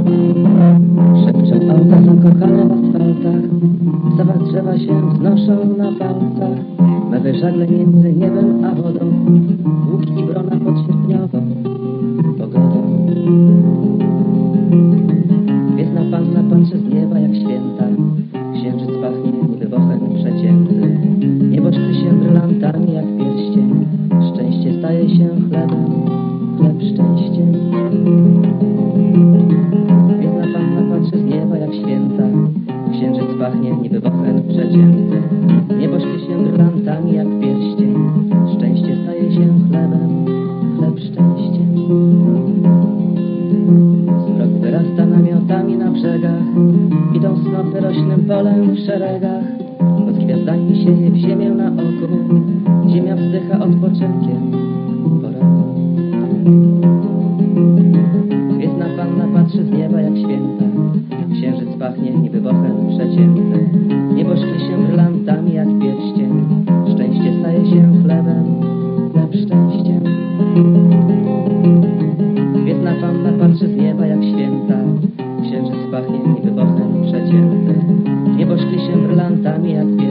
Szepczą auta zakochane w asfaltach, w zawach drzewa się wznoszą na palcach. Mewy żagle między niebem a wodą, łuk i brona pod sierpniową pogodą. Gwiezdna panna patrzy z nieba jak święta, księżyc pachnie niby bochen przecięty. Niebo szkli się brylantami jak pierścień, szczęście staje się chlebem, chleb szczęściem. Gwiezdna panna patrzy z nieba jak święta, księżyc pachnie niby bochen przecięty. Niebo szkli się brylantami jak pierścień, szczęście staje się chlebem, chleb szczęściem. Smrok wyrasta namiotami na brzegach, idą snopy roślnym polem w szeregach. Pod gwiazdami sieje w ziemię na oku, ziemia wzdycha odpoczynkiem po roku. Gwiezdna panna patrzy z nieba jak święta, księżyc pachnie niby bochen przecięty. Niebo szkli się brylantami jak pierścień, szczęście staje się chlebem, chleb szczęściem. Gwiezdna panna patrzy z nieba jak święta, księżyc pachnie niby bochen przecięty. Niebo szkli się brylantami jak pierścień,